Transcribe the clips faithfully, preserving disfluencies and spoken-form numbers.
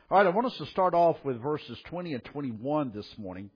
All right, I want us to start off with verses twenty and twenty-one this morning.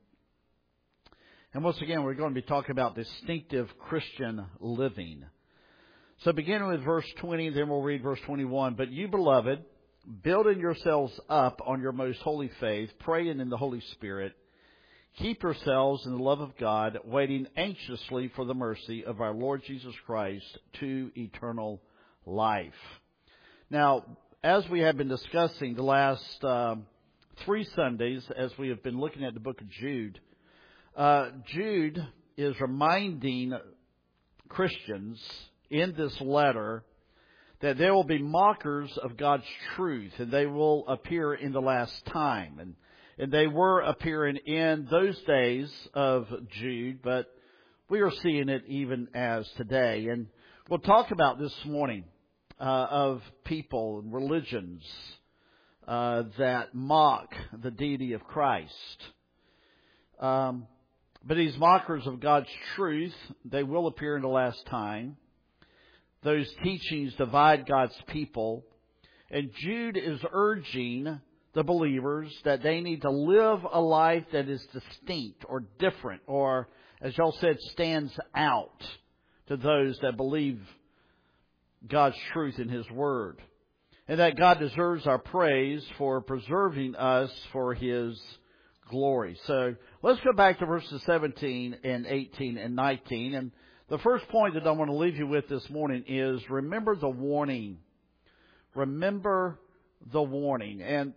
And once again, we're going to be talking about distinctive Christian living. So beginning with verse twenty, then we'll read verse twenty-one. But you, beloved, building yourselves up on your most holy faith, praying in the Holy Spirit, keep yourselves in the love of God, waiting anxiously for the mercy of our Lord Jesus Christ to eternal life. Now, as we have been discussing the last uh, three Sundays, as we have been looking at the book of Jude, uh, Jude is reminding Christians in this letter that there will be mockers of God's truth, and they will appear in the last time. And, and they were appearing in those days of Jude, but we are seeing it even as today. And we'll talk about this morning Uh, of people and religions uh, that mock the deity of Christ. Um, but these mockers of God's truth, they will appear in the last time. Those teachings divide God's people. And Jude is urging the believers that they need to live a life that is distinct or different, or, as y'all said, stands out to those that believe God's truth in His Word. And that God deserves our praise for preserving us for His glory. So let's go back to verses seventeen and eighteen and nineteen. And the first point that I want to leave you with this morning is remember the warning. Remember the warning. And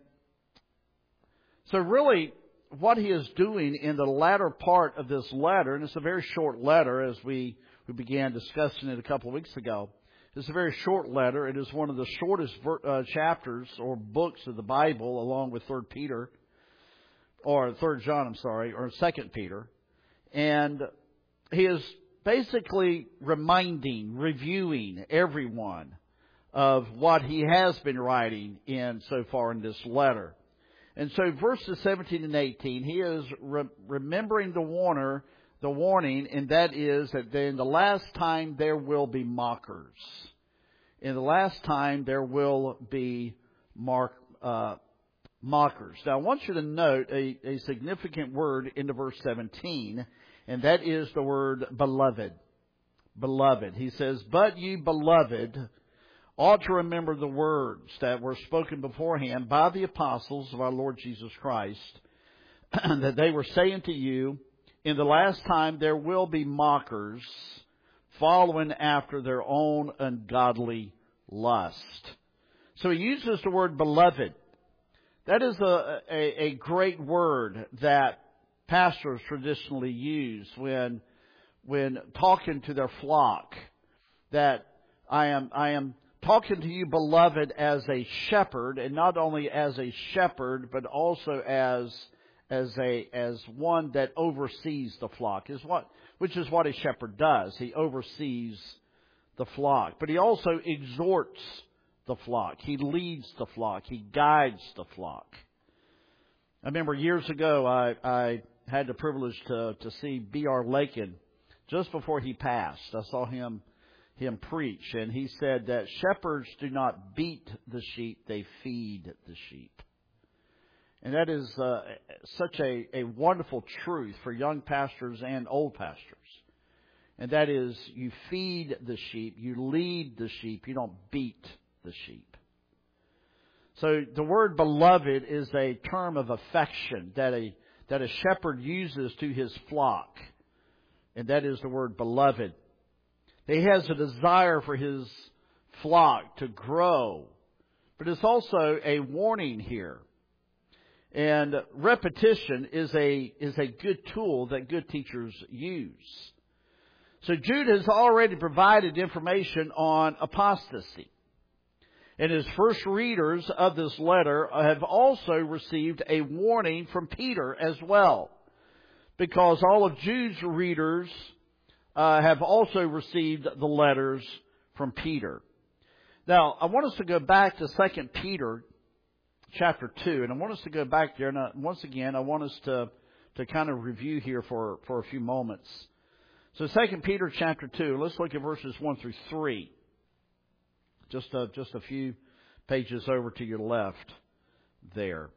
so really what he is doing in the latter part of this letter, and it's a very short letter as we, we began discussing it a couple of weeks ago. It's a very short letter. It is one of the shortest uh, chapters or books of the Bible, along with Third Peter, or Third John, I'm sorry, or Second Peter. And he is basically reminding, reviewing everyone of what he has been writing in so far in this letter. And so verses seventeen and eighteen, he is re- remembering the warner, the warning, and that is that in the last time there will be mockers. In the last time there will be mark, uh, mockers. Now I want you to note a, a significant word in the verse seventeen, and that is the word beloved. Beloved. He says, but you beloved ought to remember the words that were spoken beforehand by the apostles of our Lord Jesus Christ, that they were saying to you, in the last time there will be mockers following after their own ungodly lust. So he uses the word beloved. That is a, a, a great word that pastors traditionally use when when talking to their flock. That I am I am talking to you, beloved, as a shepherd, and not only as a shepherd, but also as as a as one that oversees the flock, is what which is what a shepherd does. He oversees the flock, but he also exhorts the flock. He leads the flock. He guides the flock. I remember years ago, I, I had the privilege to to see B R Lakin just before he passed. I saw him him preach, and he said that shepherds do not beat the sheep; they feed the sheep. And that is uh, such a, a wonderful truth for young pastors and old pastors. And that is, you feed the sheep, you lead the sheep, you don't beat the sheep. So the word beloved is a term of affection that a that a shepherd uses to his flock. And that is the word beloved. He has a desire for his flock to grow. But it's also a warning here. And repetition is a is a good tool that good teachers use. So Jude has already provided information on apostasy. And his first readers of this letter have also received a warning from Peter as well. Because all of Jude's readers uh, have also received the letters from Peter. Now, I want us to go back to Second Peter chapter two. And I want us to go back there. And uh, once again, I want us to, to kind of review here for, for a few moments. So Second Peter chapter two, let's look at verses one through three. Just a, just a few pages over to your left. there.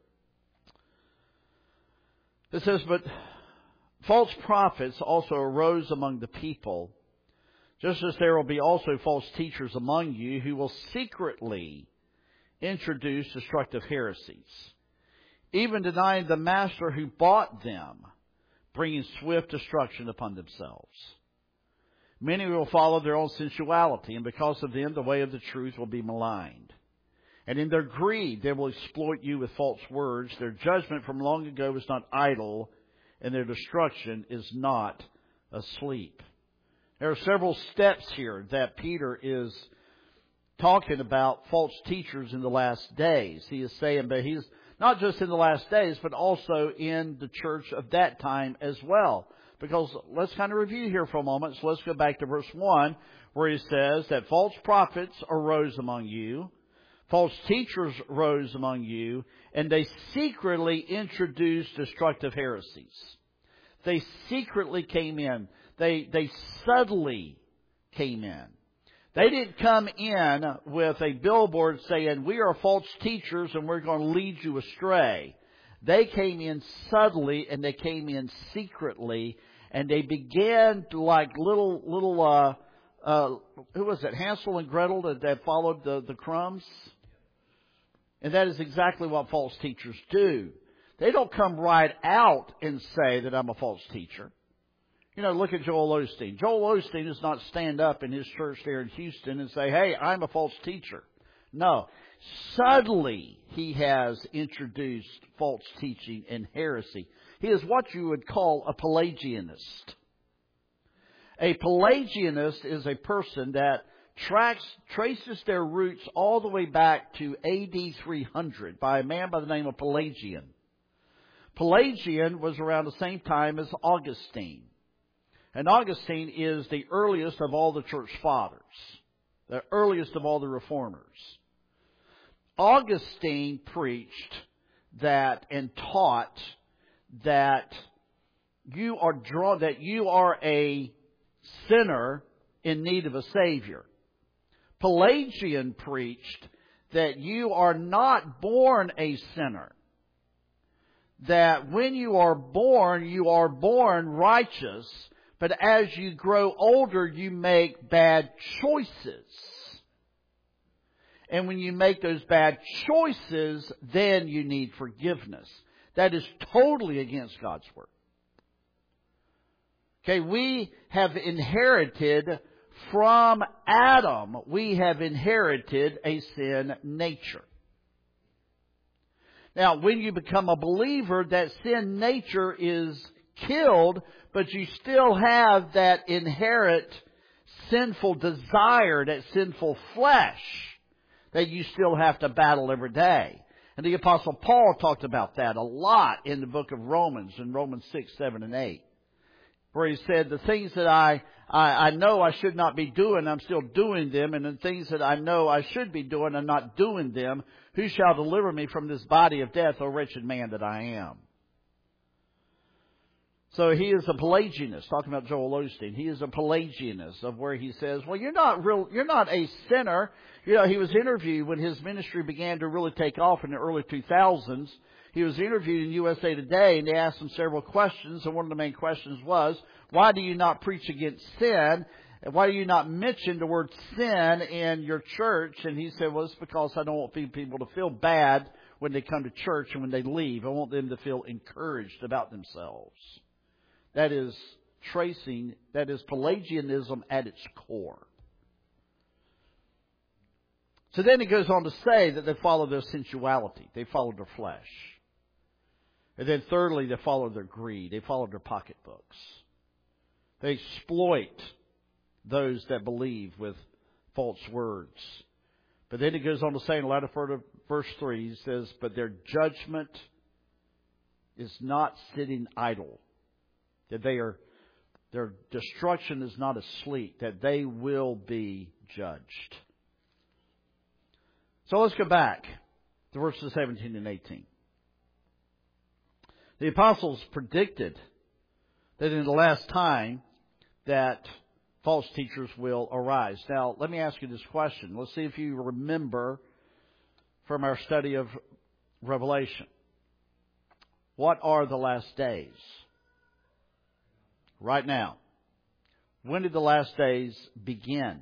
It says, but false prophets also arose among the people, just as there will be also false teachers among you who will secretly introduce destructive heresies, even denying the master who bought them, bringing swift destruction upon themselves. Many will follow their own sensuality, and because of them the way of the truth will be maligned. And in their greed they will exploit you with false words. Their judgment from long ago is not idle, and their destruction is not asleep. There are several steps here that Peter is talking about false teachers in the last days. He is saying, but he's not just in the last days, but also in the church of that time as well. Because let's kind of review here for a moment. So let's go back to verse one, where he says that false prophets arose among you, false teachers rose among you, and they secretly introduced destructive heresies. They secretly came in. They, they subtly came in. They didn't come in with a billboard saying, we are false teachers and we're going to lead you astray. They came in subtly and they came in secretly, and they began to, like little, little, uh, uh, who was it? Hansel and Gretel that, that followed the, the crumbs? And that is exactly what false teachers do. They don't come right out and say that I'm a false teacher. You know, look at Joel Osteen. Joel Osteen does not stand up in his church there in Houston and say, hey, I'm a false teacher. No. Subtly, he has introduced false teaching and heresy. He is what you would call a Pelagianist. A Pelagianist is a person that tracks, traces their roots all the way back to A D three hundred by a man by the name of Pelagian. Pelagian was around the same time as Augustine. And Augustine is the earliest of all the church fathers, the earliest of all the reformers. Augustine preached that and taught that you are drawn, that you are a sinner in need of a Savior. Pelagian preached that you are not born a sinner. That when you are born, you are born righteous, but as you grow older, you make bad choices. And when you make those bad choices, then you need forgiveness. That is totally against God's Word. Okay, we have inherited from Adam, we have inherited a sin nature. Now, when you become a believer, that sin nature is killed, but you still have that inherent sinful desire, that sinful flesh, that you still have to battle every day. And the Apostle Paul talked about that a lot in the book of Romans, in Romans six, seven, and eight. Where he said, the things that I, I, I know I should not be doing, I'm still doing them. And the things that I know I should be doing, I'm not doing them. Who shall deliver me from this body of death, O wretched man that I am? So he is a Pelagianist, talking about Joel Osteen. He is a Pelagianist of where he says, well, you're not real, you're not a sinner. You know, he was interviewed when his ministry began to really take off in the early two thousands. He was interviewed in U S A Today, and they asked him several questions, and one of the main questions was, why do you not preach against sin? And why do you not mention the word sin in your church? And he said, well, it's because I don't want people to feel bad when they come to church and when they leave. I want them to feel encouraged about themselves. That is tracing, that is Pelagianism at its core. So then he goes on to say that they follow their sensuality. They follow their flesh. And then thirdly, they follow their greed. They follow their pocketbooks. They exploit those that believe with false words. But then he goes on to say in the latter part of verse three, he says, but their judgment is not sitting idle. That they are, their destruction is not asleep. That they will be judged. So let's go back to verses seventeen and eighteen. The apostles predicted that in the last time that false teachers will arise. Now, let me ask you this question. Let's see if you remember from our study of Revelation. What are the last days? Right now. When did the last days begin?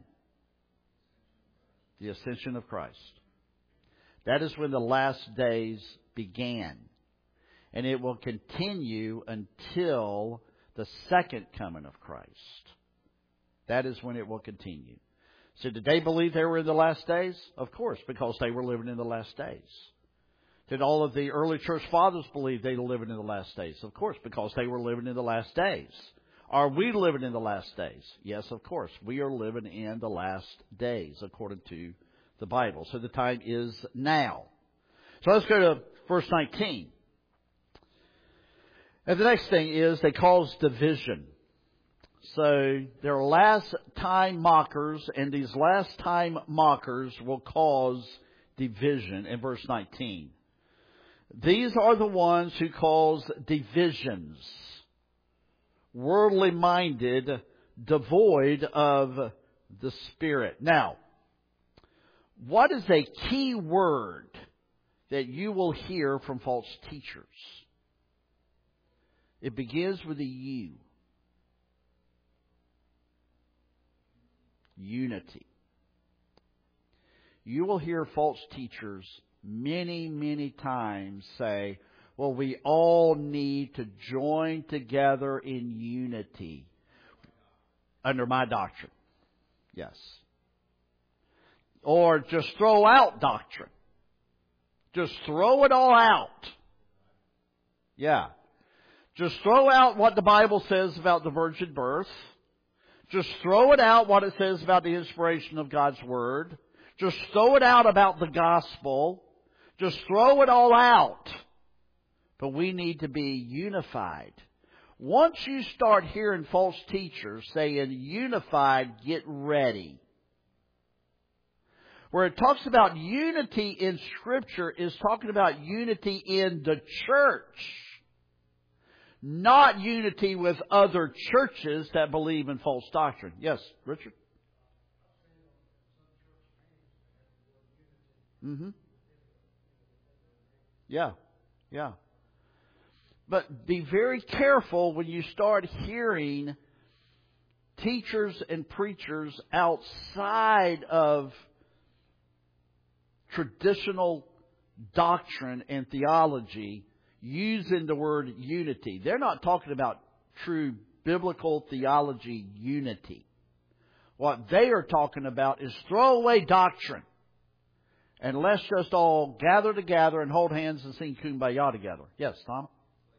The ascension of Christ. That is when the last days began. And it will continue until the second coming of Christ. That is when it will continue. So did they believe they were in the last days? Of course, because they were living in the last days. Did all of the early church fathers believe they were living in the last days? Of course, because they were living in the last days. Are we living in the last days? Yes, of course. We are living in the last days, according to the Bible. So the time is now. So let's go to verse nineteen. And the next thing is they cause division. So there are last time mockers, and these last time mockers will cause division in verse nineteen. These are the ones who cause divisions, worldly minded, devoid of the Spirit. Now, what is a key word that you will hear from false teachers? It begins with a U. Unity. You will hear false teachers many, many times say, well, we all need to join together in unity under my doctrine. Yes. Or just throw out doctrine. Just throw it all out. Yeah. Just throw out what the Bible says about the virgin birth. Just throw it out what it says about the inspiration of God's Word. Just throw it out about the gospel. Just throw it all out. But we need to be unified. Once you start hearing false teachers saying unified, get ready. Where it talks about unity in Scripture is talking about unity in the church. Not unity with other churches that believe in false doctrine. Yes, Richard? Mm-hmm. Yeah, yeah. But be very careful when you start hearing teachers and preachers outside of traditional doctrine and theology using the word unity. They're not talking about true biblical theology unity. What they are talking about is throw away doctrine. And let's just all gather together and hold hands and sing Kumbaya together. Yes, Tom?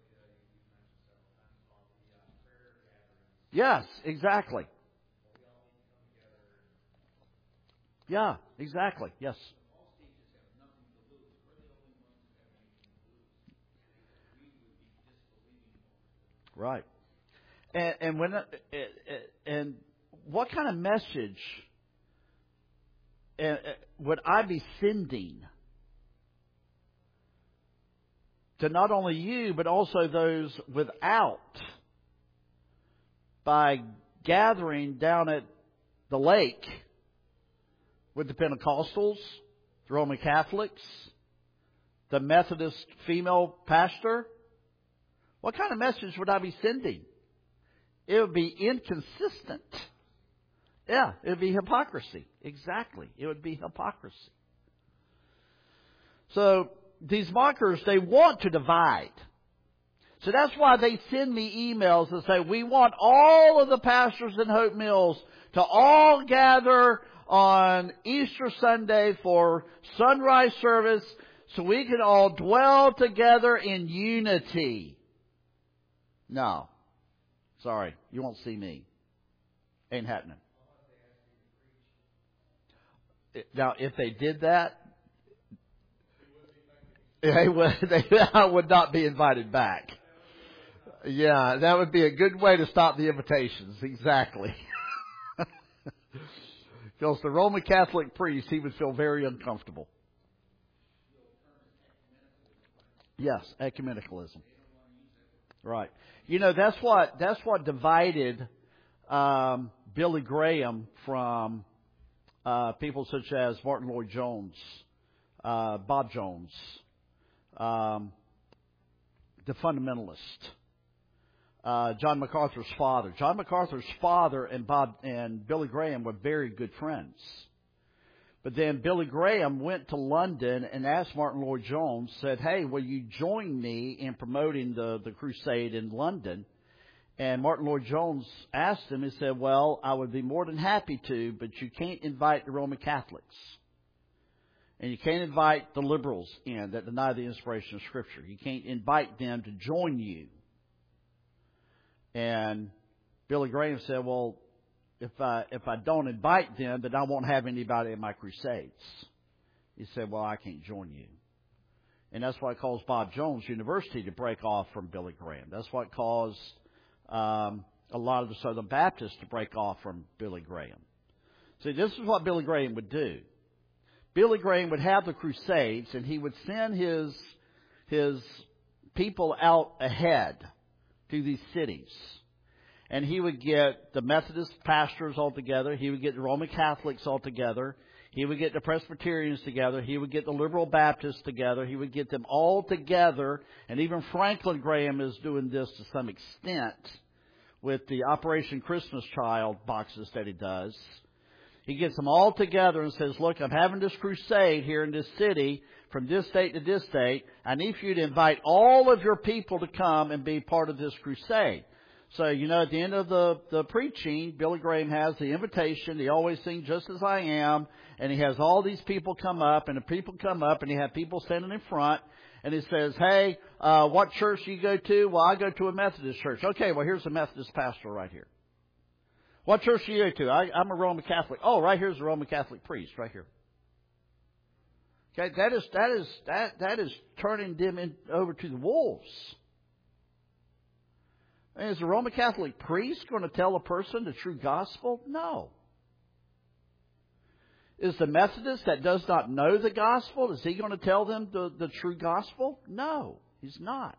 Yes, exactly. Yeah, exactly. Yes. Right. And, and when and what kind of message would I be sending to not only you but also those without by gathering down at the lake with the Pentecostals, the Roman Catholics, the Methodist female pastor? What kind of message would I be sending? It would be inconsistent. Yeah, it would be hypocrisy. Exactly. It would be hypocrisy. So, these mockers, they want to divide. So that's why they send me emails and say, we want all of the pastors in Hope Mills to all gather on Easter Sunday for sunrise service so we can all dwell together in unity. No. Sorry. You won't see me. Ain't happening. Now, if they did that, they would, they, I would not be invited back. Yeah, that would be a good way to stop the invitations. Exactly. Because the Roman Catholic priest, he would feel very uncomfortable. Yes, ecumenicalism. Right. You know, that's what that's what divided um, Billy Graham from uh, people such as Martin Lloyd-Jones, uh, Bob Jones, um, the fundamentalist. Uh, John MacArthur's father. John MacArthur's father and Bob and Billy Graham were very good friends. But then Billy Graham went to London and asked Martin Lloyd-Jones, said, "Hey, will you join me in promoting the, the crusade in London?" And Martin Lloyd-Jones asked him, he said, "Well, I would be more than happy to, but you can't invite the Roman Catholics. And you can't invite the liberals in that deny the inspiration of Scripture. You can't invite them to join you." And Billy Graham said, "Well, if I if I don't invite them, then I won't have anybody in my crusades." He said, "Well, I can't join you." And that's what caused Bob Jones University to break off from Billy Graham. That's what caused um, a lot of the Southern Baptists to break off from Billy Graham. See, this is what Billy Graham would do. Billy Graham would have the crusades, and he would send his his people out ahead to these cities. And he would get the Methodist pastors all together. He would get the Roman Catholics all together. He would get the Presbyterians together. He would get the Liberal Baptists together. He would get them all together. And even Franklin Graham is doing this to some extent with the Operation Christmas Child boxes that he does. He gets them all together and says, "Look, I'm having this crusade here in this city from this date to this date. I need for you to invite all of your people to come and be part of this crusade." So, you know, at the end of the, the preaching, Billy Graham has the invitation. He always sings "Just As I Am." And he has all these people come up, and the people come up, and he have people standing in front. And he says, "Hey, uh, what church do you go to?" "Well, I go to a Methodist church." "Okay, well, here's a Methodist pastor right here." "What church do you go to?" I, I'm a Roman Catholic." "Oh, right here's a Roman Catholic priest right here." Okay, that is that is that that is turning them in, over to the wolves. And is the Roman Catholic priest going to tell a person the true gospel? No. Is the Methodist that does not know the gospel, is he going to tell them the, the true gospel? No, he's not.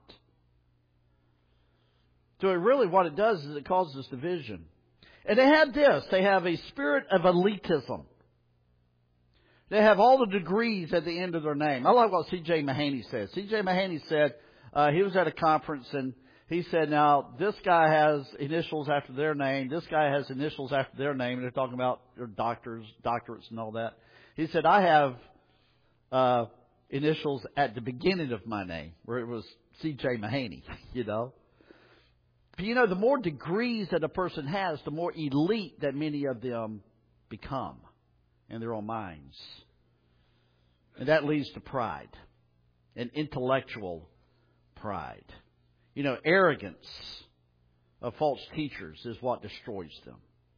So it really what it does is it causes division. And they have this. They have a spirit of elitism. They have all the degrees at the end of their name. I like what C J Mahaney said. C J Mahaney said uh, he was at a conference and he said, "Now, this guy has initials after their name. This guy has initials after their name." And they're talking about their doctors, doctorates and all that. He said, "I have uh, initials at the beginning of my name," where it was C J Mahaney, you know. But, you know, the more degrees that a person has, the more elite that many of them become in their own minds. And that leads to pride and intellectual pride. You know, arrogance of false teachers is what destroys them.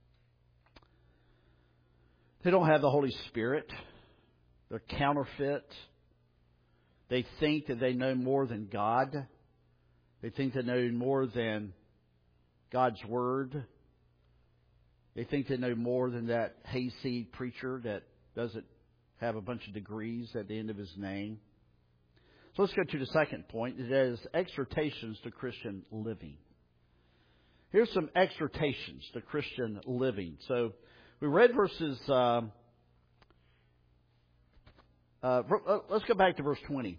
They don't have the Holy Spirit. They're counterfeit. They think that they know more than God. They think they know more than God's Word. They think they know more than that hayseed preacher that doesn't have a bunch of degrees at the end of his name. So let's go to the second point. It is exhortations to Christian living. Here's some exhortations to Christian living. So we read verses... Uh, uh, let's go back to verse twenty.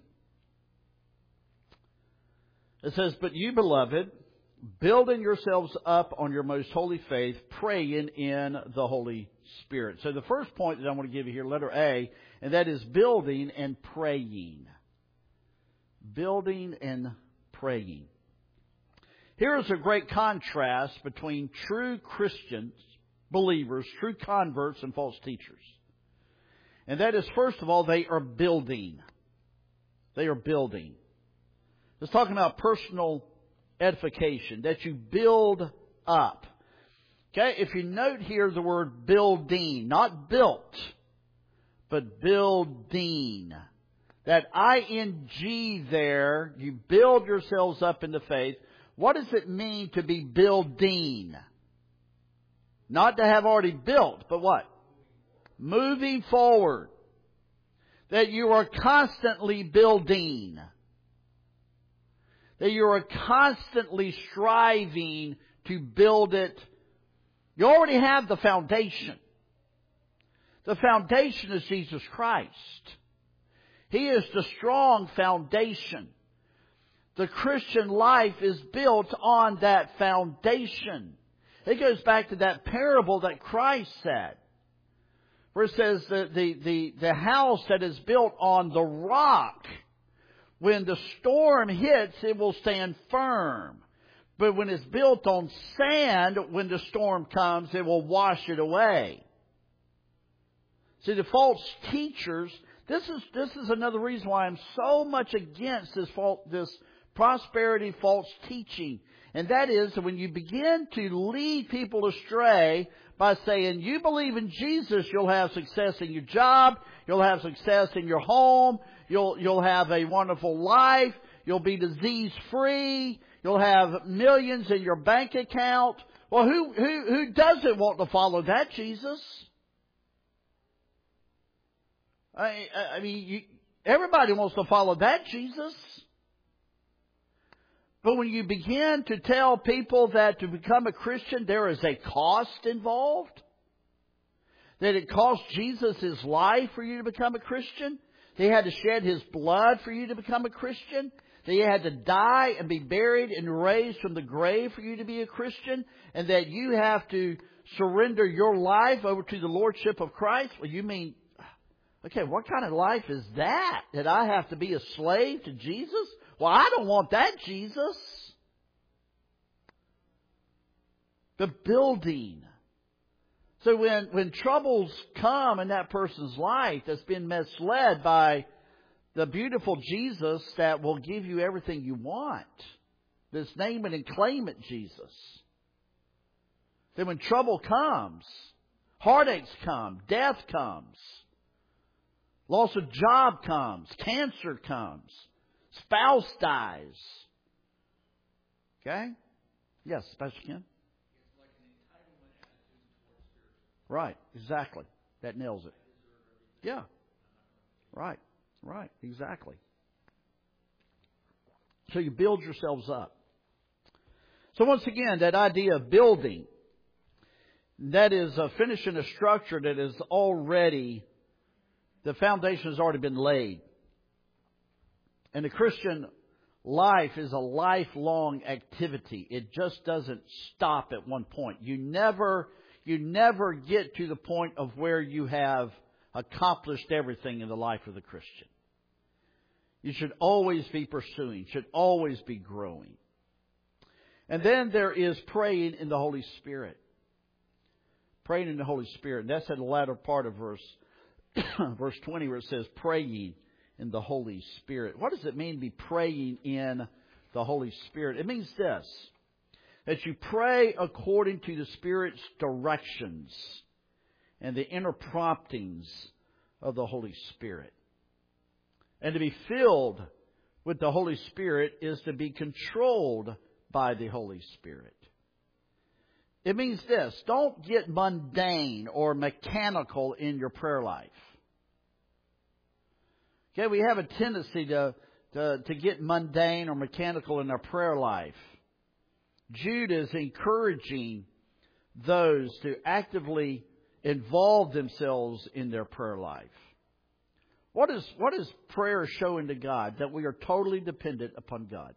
It says, "But you, beloved, building yourselves up on your most holy faith, praying in the Holy Spirit." So the first point that I want to give you here, letter A, and that is building and praying. Building and praying. Here is a great contrast between true Christians, believers, true converts, and false teachers. And that is, first of all, they are building. They are building. It's talking about personal edification, that you build up. Okay, if you note here the word building, not built, but building. That ing there, you build yourselves up in the faith. What does it mean to be building? Not to have already built, but what? Moving forward. That you are constantly building. That you are constantly striving to build it. You already have the foundation. The foundation is Jesus Christ. He is the strong foundation. The Christian life is built on that foundation. It goes back to that parable that Christ said, where it says that the, the, the house that is built on the rock, when the storm hits, it will stand firm. But when it's built on sand, when the storm comes, it will wash it away. See, the false teachers, this is this is another reason why I'm so much against this fault, this prosperity false teaching. And that is that when you begin to lead people astray by saying, you believe in Jesus, you'll have success in your job, you'll have success in your home, you'll you'll have a wonderful life, you'll be disease free, you'll have millions in your bank account. Well, who who who doesn't want to follow that Jesus? I I mean, you, everybody wants to follow that Jesus. But when you begin to tell people that to become a Christian there is a cost involved, that it cost Jesus His life for you to become a Christian, that He had to shed His blood for you to become a Christian, that He had to die and be buried and raised from the grave for you to be a Christian, and that you have to surrender your life over to the Lordship of Christ, well, you mean, okay, what kind of life is that? That I have to be a slave to Jesus? Well, I don't want that Jesus. The building. So when, when troubles come in that person's life that's been misled by the beautiful Jesus that will give you everything you want, this name it and claim it Jesus, then when trouble comes, heartaches come, death comes, loss of job comes, cancer comes, spouse dies. Okay? Yes, Pastor Ken? Right, exactly. That nails it. Yeah. Right, right, exactly. So you build yourselves up. So once again, that idea of building, that is uh, finishing a structure that is already, the foundation has already been laid. And the Christian life is a lifelong activity. It just doesn't stop at one point. You never, you never get to the point of where you have accomplished everything in the life of the Christian. You should always be pursuing, should always be growing. And then there is praying in the Holy Spirit. Praying in the Holy Spirit. And that's in the latter part of verse, verse twenty where it says praying in the Holy Spirit. What does it mean to be praying in the Holy Spirit? It means this, that you pray according to the Spirit's directions and the inner promptings of the Holy Spirit. And to be filled with the Holy Spirit is to be controlled by the Holy Spirit. It means this, don't get mundane or mechanical in your prayer life. Okay, we have a tendency to, to, to get mundane or mechanical in our prayer life. Jude is encouraging those to actively involve themselves in their prayer life. What is, what is prayer showing to God? That we are totally dependent upon God.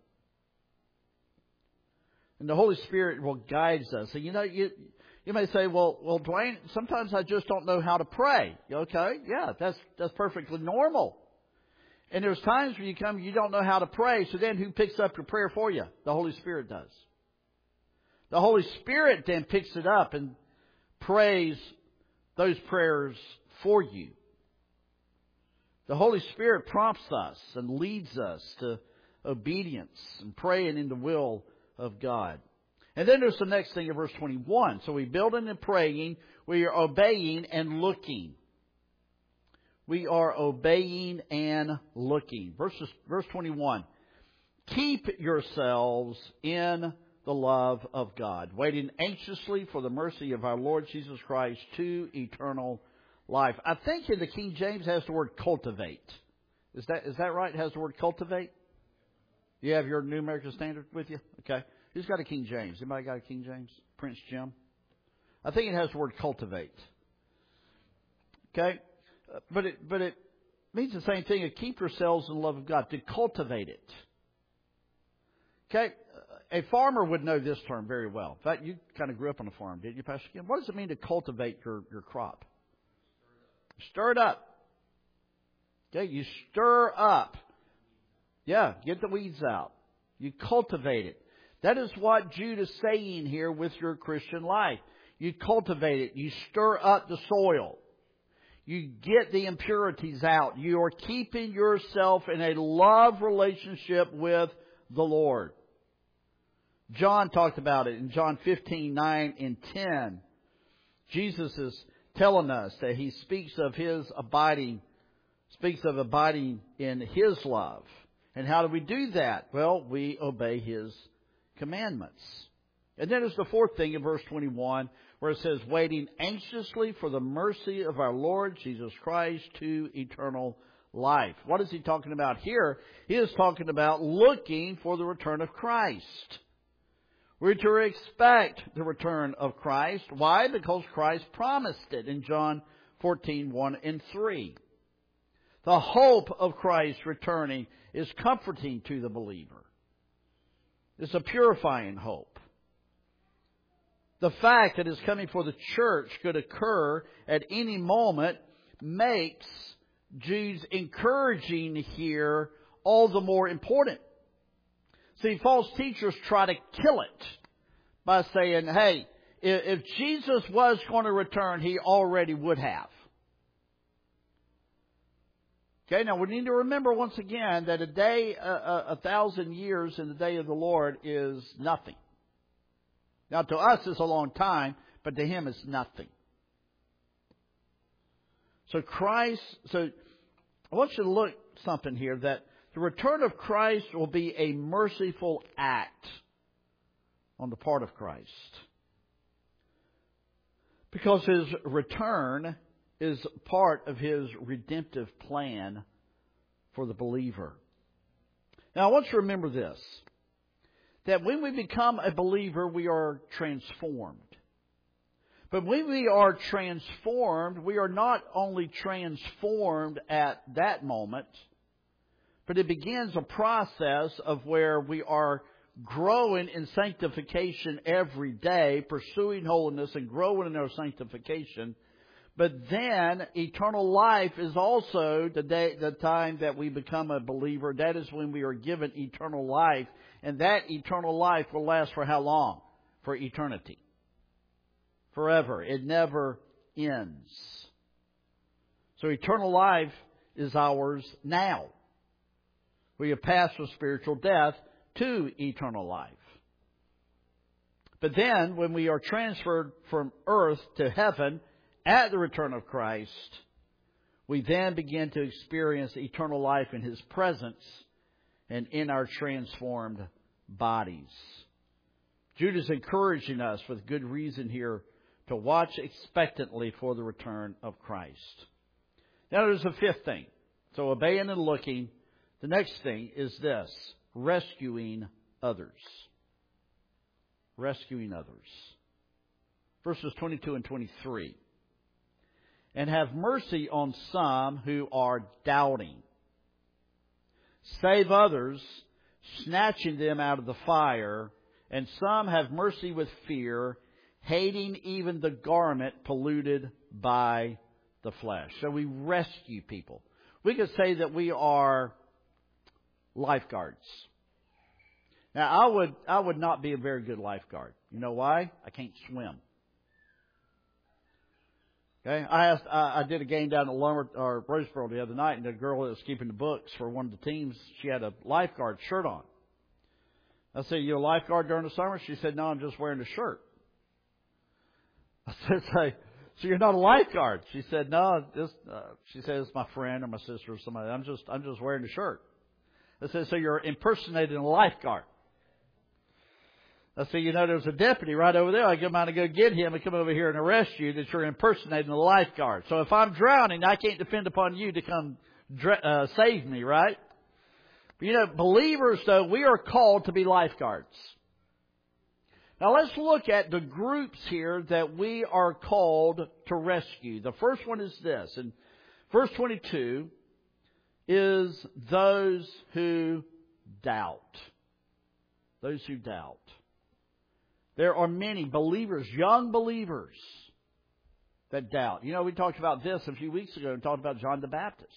And the Holy Spirit will guide us. And you know, you, you may say, well, well, Dwayne, sometimes I just don't know how to pray. Okay, yeah, that's, that's perfectly normal. And there's times when you come, you don't know how to pray. So then who picks up your prayer for you? The Holy Spirit does. The Holy Spirit then picks it up and prays those prayers for you. The Holy Spirit prompts us and leads us to obedience and praying in the will of God. And then there's the next thing in verse twenty-one. So we building and praying, we are obeying and looking. We are obeying and looking. Verses, verse twenty-one. Keep yourselves in the love of God, waiting anxiously for the mercy of our Lord Jesus Christ to eternal life. I think in the King James it has the word cultivate. Is that is that right? It has the word cultivate? You have your New American Standard with you? Okay. Who's got a King James? Anybody got a King James? Prince Jim? I think it has the word cultivate. Okay. But it, but it, means the same thing. To keep yourselves in the love of God, to cultivate it. Okay, a farmer would know this term very well. In fact, you kind of grew up on a farm, didn't you, Pastor Kim? What does it mean to cultivate your, your crop? Stir it up. Okay, you stir up. Yeah, get the weeds out. You cultivate it. That is what Jude is saying here with your Christian life. You cultivate it. You stir up the soil. You get the impurities out. You are keeping yourself in a love relationship with the Lord. John talked about it in John fifteen, nine and ten. Jesus is telling us that He speaks of His abiding, speaks of abiding in His love. And how do we do that? Well, we obey His commandments. And then there's the fourth thing in verse twenty-one, where it says, waiting anxiously for the mercy of our Lord Jesus Christ to eternal life. What is He talking about here? He is talking about looking for the return of Christ. We're to expect the return of Christ. Why? Because Christ promised it in John fourteen, one and three. The hope of Christ returning is comforting to the believer. It's a purifying hope. The fact that His coming for the church could occur at any moment makes Jude's encouraging here all the more important. See, false teachers try to kill it by saying, hey, if Jesus was going to return, He already would have. Okay, now we need to remember once again that a day, a, a, a thousand years in the day of the Lord is nothing. Now to us it's a long time, but to Him it's nothing. So Christ, so I want you to look something here, that the return of Christ will be a merciful act on the part of Christ. Because His return is part of His redemptive plan for the believer. Now I want you to remember this, that when we become a believer, we are transformed. But when we are transformed, we are not only transformed at that moment, but it begins a process of where we are growing in sanctification every day, pursuing holiness and growing in our sanctification. But then eternal life is also the day, the time that we become a believer. That is when we are given eternal life. And that eternal life will last for how long? For eternity. Forever. It never ends. So eternal life is ours now. We have passed from spiritual death to eternal life. But then when we are transferred from earth to heaven, at the return of Christ, we then begin to experience eternal life in His presence and in our transformed bodies. Jude is encouraging us with good reason here to watch expectantly for the return of Christ. Now there's a fifth thing. So obeying and looking. The next thing is this: rescuing others. Rescuing others. Verses twenty-two and twenty-three. And have mercy on some who are doubting. Save others, snatching them out of the fire. And some have mercy with fear, hating even the garment polluted by the flesh. So we rescue people. We could say that we are lifeguards. Now, I would I would not be a very good lifeguard. You know why? I can't swim. Okay, I asked. I, I did a game down at Lumber or Roseboro the other night, and the girl that was keeping the books for one of the teams, she had a lifeguard shirt on. I said, "You a lifeguard during the summer?" She said, "No, I'm just wearing a shirt." I said, "Say, so you're not a lifeguard?" She said, "No, this." Uh, she said, "It's my friend or my sister or somebody. I'm just, I'm just wearing a shirt." I said, "So you're impersonating a lifeguard?" I said, "You know, there's a deputy right over there. I come out and go get him and come over here and arrest you that you're impersonating a lifeguard. So if I'm drowning, I can't depend upon you to come uh, save me, right?" But, you know, believers, though, we are called to be lifeguards. Now let's look at the groups here that we are called to rescue. The first one is this. In verse twenty-two, is those who doubt. Those who doubt. There are many believers, young believers, that doubt. You know, we talked about this a few weeks ago and talked about John the Baptist.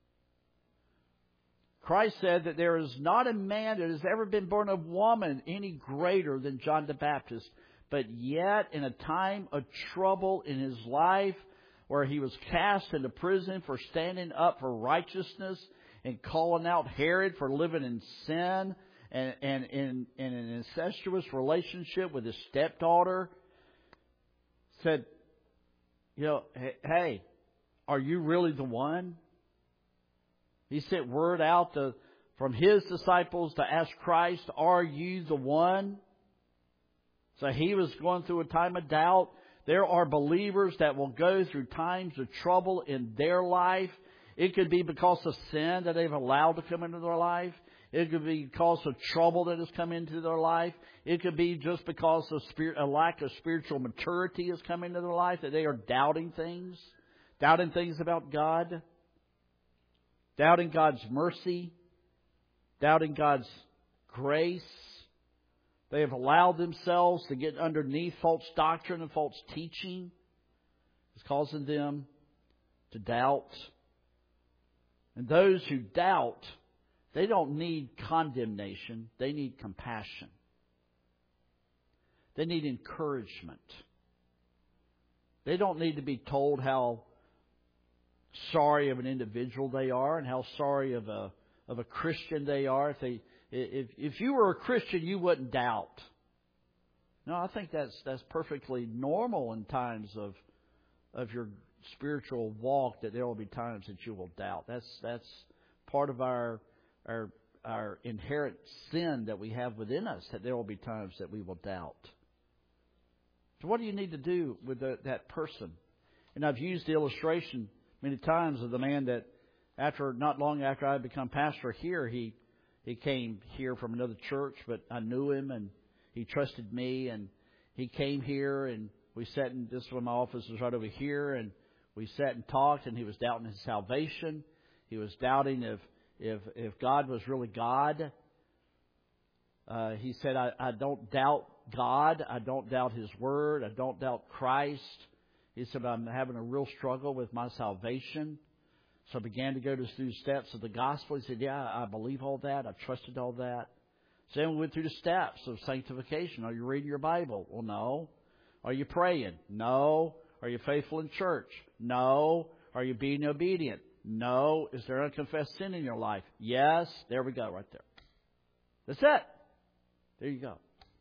Christ said that there is not a man that has ever been born of woman any greater than John the Baptist. But yet, in a time of trouble in his life, where he was cast into prison for standing up for righteousness and calling out Herod for living in sin and, and in, in an incestuous relationship with his stepdaughter, said, you know, hey, are you really the one? He sent word out to, from his disciples to ask Christ, are you the one? So he was going through a time of doubt. There are believers that will go through times of trouble in their life. It could be because of sin that they've allowed to come into their life. It could be because of trouble that has come into their life. It could be just because of spirit, a lack of spiritual maturity has come into their life, that they are doubting things, doubting things about God, doubting God's mercy, doubting God's grace. They have allowed themselves to get underneath false doctrine and false teaching. It's causing them to doubt. And those who doubt, they don't need condemnation. They need compassion. They need encouragement. They don't need to be told how sorry of an individual they are and how sorry of a of a Christian they are. If they if if you were a Christian, you wouldn't doubt. No, I think that's that's perfectly normal in times of of your spiritual walk, that there will be times that you will doubt. That's that's part of our our our inherent sin that we have within us, that there will be times that we will doubt. So what do you need to do with the, that person? And I've used the illustration many times of the man that after not long after I had become pastor here, he he came here from another church, but I knew him and he trusted me, and he came here and we sat in, this one, my office was right over here, and we sat and talked, and he was doubting his salvation. He was doubting if if if God was really God. Uh, he said, I, I don't doubt God. I don't doubt His Word. I don't doubt Christ. He said, I'm having a real struggle with my salvation. So I began to go through the steps of the gospel. He said, yeah, I believe all that. I trusted all that. So then we went through the steps of sanctification. Are you reading your Bible? Well, no. Are you praying? No. Are you faithful in church? No. Are you being obedient? No. Is there unconfessed sin in your life? Yes. There we go, right there. That's it. There you go.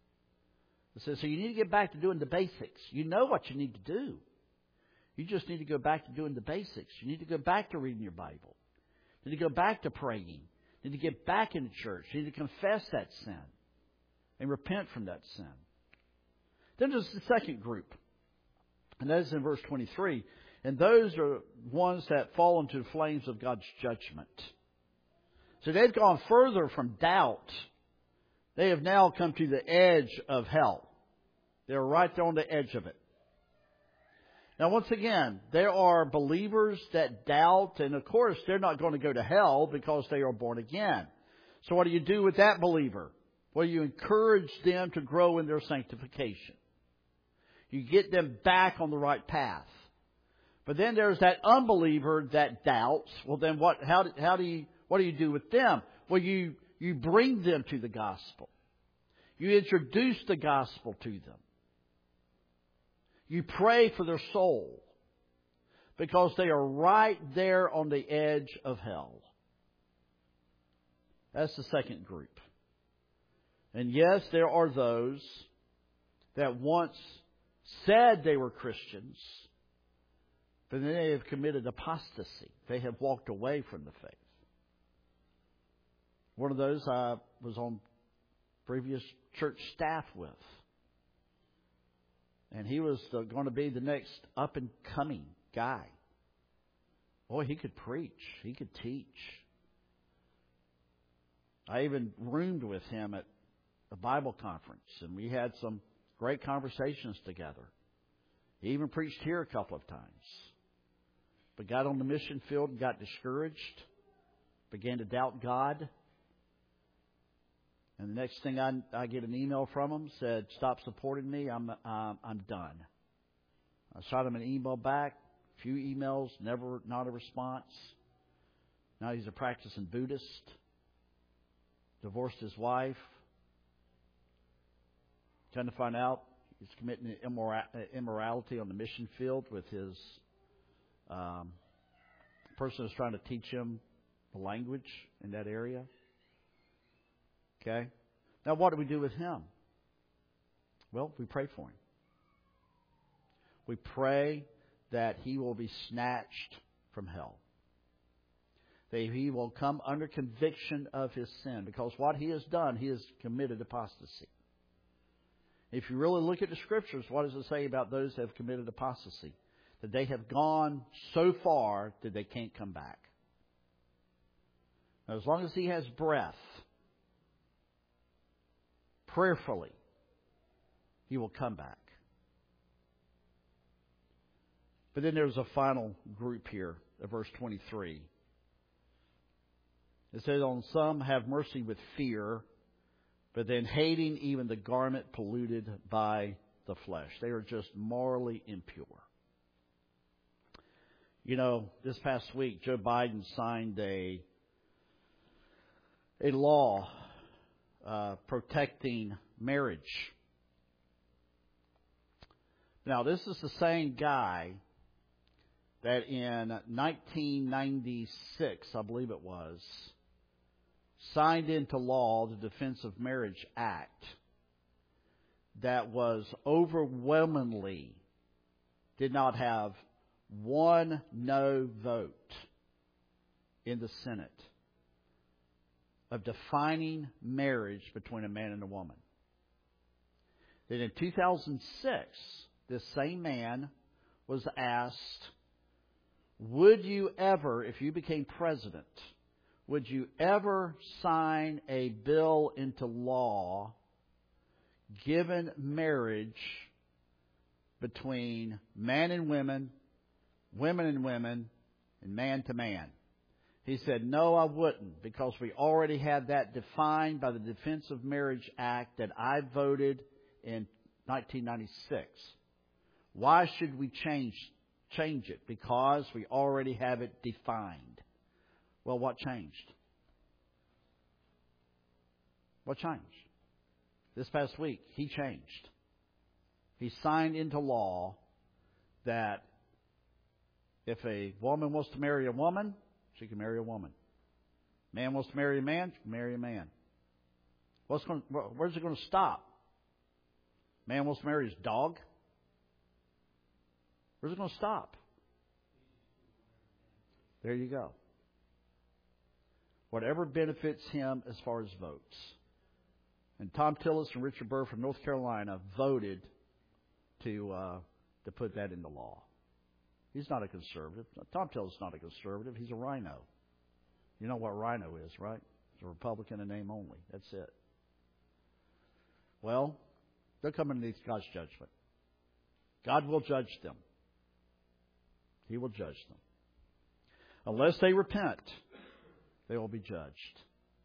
It says, so you need to get back to doing the basics. You know what you need to do. You just need to go back to doing the basics. You need to go back to reading your Bible. You need to go back to praying. You need to get back into church. You need to confess that sin and repent from that sin. Then there's the second group, and that is in verse twenty-three. And those are ones that fall into the flames of God's judgment. So they've gone further from doubt. They have now come to the edge of hell. They're right there on the edge of it. Now, once again, there are believers that doubt, and of course, they're not going to go to hell because they are born again. So what do you do with that believer? Well, you encourage them to grow in their sanctification. You get them back on the right path. But then there's that unbeliever that doubts. Well, then what? How, how do you? What do you do with them? Well, you you bring them to the gospel. You introduce the gospel to them. You pray for their soul because they are right there on the edge of hell. That's the second group. And yes, there are those that once said they were Christians, but then they have committed apostasy. They have walked away from the faith. One of those I was on previous church staff with. And he was the, going to be the next up-and-coming guy. Boy, he could preach. He could teach. I even roomed with him at a Bible conference, and we had some great conversations together. He even preached here a couple of times. But got on the mission field and got discouraged. began to doubt God. And the next thing I, I get an email from him, said, stop supporting me, I'm, uh, I'm done. I shot him an email back, a few emails, never, not a response. Now he's a practicing Buddhist, divorced his wife. Trying to find out he's committing immora- immorality on the mission field with his um, person who's trying to teach him the language in that area. Okay? Now what do we do with him? Well, we pray for him. We pray that he will be snatched from hell. That he will come under conviction of his sin. Because what he has done, he has committed apostasy. If you really look at the Scriptures, what does it say about those who have committed apostasy? That they have gone so far that they can't come back. Now, as long as he has breath, prayerfully, he will come back. But then there's a final group here, at verse twenty-three. It says, on some have mercy with fear, but then hating even the garment polluted by the flesh. They are just morally impure. You know, this past week, Joe Biden signed a, a law uh, protecting marriage. Now, this is the same guy that in nineteen ninety-six, I believe it was, signed into law the Defense of Marriage Act that was overwhelmingly did not have one no vote in the Senate of defining marriage between a man and a woman. Then in two thousand six, this same man was asked, would you ever, if you became president, would you ever sign a bill into law giving marriage between man and women, women and women, and man to man? He said, no, I wouldn't, because we already had that defined by the Defense of Marriage Act that I voted in nineteen ninety-six. Why should we change change it? Because we already have it defined. Well, what changed? What changed? This past week, he changed. He signed into law that if a woman wants to marry a woman, she can marry a woman. Man wants to marry a man, she can marry a man. What's going? Where's it going to stop? Man wants to marry his dog. Where's it going to stop? There you go. Whatever benefits him as far as votes. And Tom Tillis and Richard Burr from North Carolina voted to uh, to put that into law. He's not a conservative. Tom Tillis is not a conservative. He's a rhino. You know what rhino is, right? It's a Republican in name only. That's it. Well, they're coming underneath God's judgment. God will judge them. He will judge them. Unless they repent, they will be judged.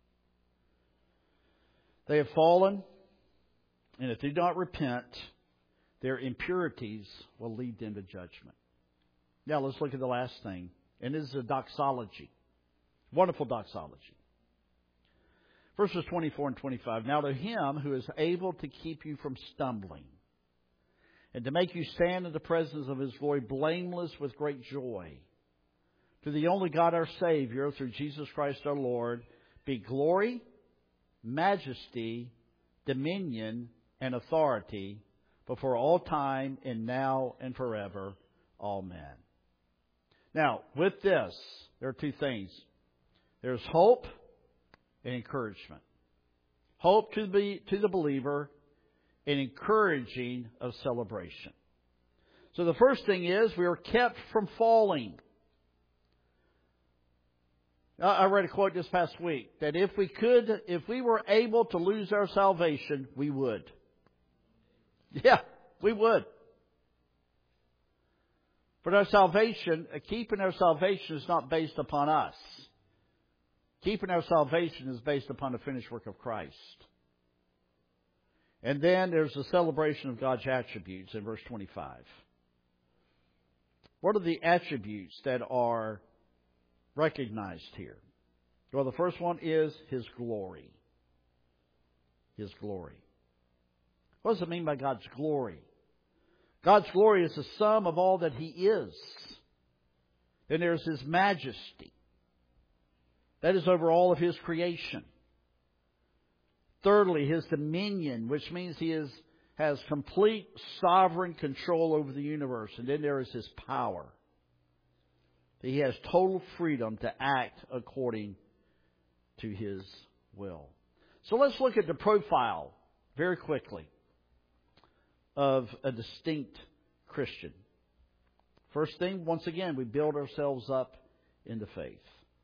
They have fallen, and if they do not repent, their impurities will lead them to judgment. Now let's look at the last thing, and this is a doxology. Wonderful doxology. Verses twenty-four and twenty-five. Now to him who is able to keep you from stumbling, and to make you stand in the presence of his glory blameless with great joy, to the only God our Savior, through Jesus Christ our Lord, be glory, majesty, dominion, and authority before all time and now and forever. Amen. Now, with this, there are two things. There's hope and encouragement. Hope to the, to the believer and encouraging of celebration. So the first thing is we are kept from falling. I read a quote this past week that if we could, if we were able to lose our salvation, we would. Yeah, we would. But our salvation, keeping our salvation is not based upon us. Keeping our salvation is based upon the finished work of Christ. And then there's the celebration of God's attributes in verse twenty-five. What are the attributes that are recognized here? Well, the first one is His glory. His glory. What does it mean by God's glory? God's glory is the sum of all that He is. Then there's His majesty. That is over all of His creation. Thirdly, His dominion, which means He is, has complete sovereign control over the universe. And then there is His power. He has total freedom to act according to His will. So let's look at the profile very quickly of a distinct Christian. First thing, once again, we build ourselves up in the faith.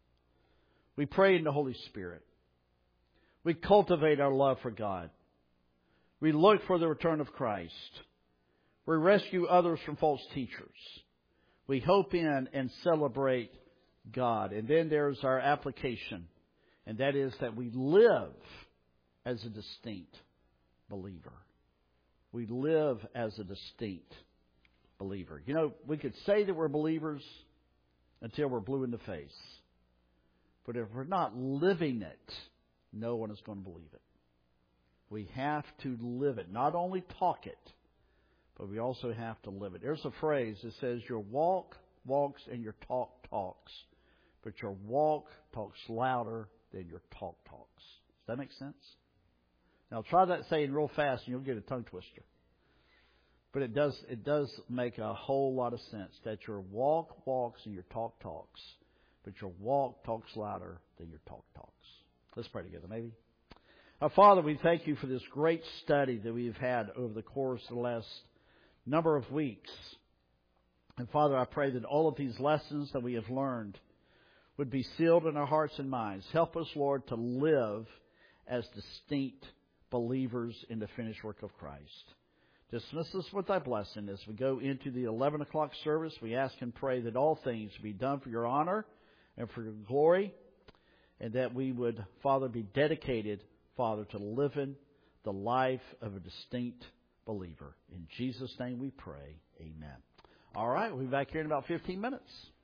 We pray in the Holy Spirit. We cultivate our love for God. We look for the return of Christ. We rescue others from false teachers. We hope in and celebrate God. And then there's our application. And that is that we live as a distinct believer. We live as a distinct believer. You know, we could say that we're believers until we're blue in the face. But if we're not living it, no one is going to believe it. We have to live it. Not only talk it, but we also have to live it. There's a phrase that says your walk walks and your talk talks. But your walk talks louder than your talk talks. Does that make sense? Now try that saying real fast and you'll get a tongue twister. But it does it does make a whole lot of sense that your walk walks and your talk talks. But your walk talks louder than your talk talks. Let's pray together, maybe. Our Father, we thank You for this great study that we've had over the course of the last number of weeks. And Father, I pray that all of these lessons that we have learned would be sealed in our hearts and minds. Help us, Lord, to live as distinct believers in the finished work of Christ. Dismiss us with Thy blessing as we go into the eleven o'clock service. We ask and pray that all things be done for Your honor and for Your glory, and that we would, Father, be dedicated, Father, to living the life of a distinct believer. In Jesus' name we pray. Amen. All right, we'll be back here in about fifteen minutes.